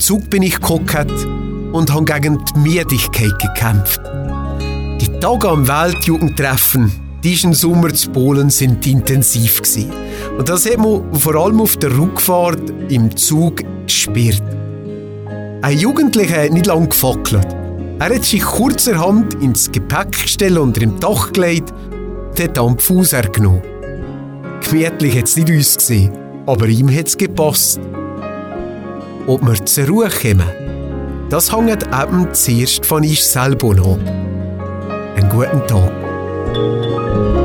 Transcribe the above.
Zug bin ich gehockt und habe gegen die Müdigkeit gekämpft. Die Tage am Weltjugendtreffen diesen Sommer zu Polen sind intensiv gewesen. Und das hat man vor allem auf der Rückfahrt im Zug gespürt. Ein Jugendlicher hat nicht lange gefackelt. Er hat sich kurzerhand ins Gepäckgestell unter dem Dach gelegt und hat dann die Fuß hergenommen. Gemütlich hat es nicht uns gesehen, aber ihm hat es gepasst. Ob wir zur Ruhe kommen, das hängt eben zuerst von uns selber ab. Einen guten Tag.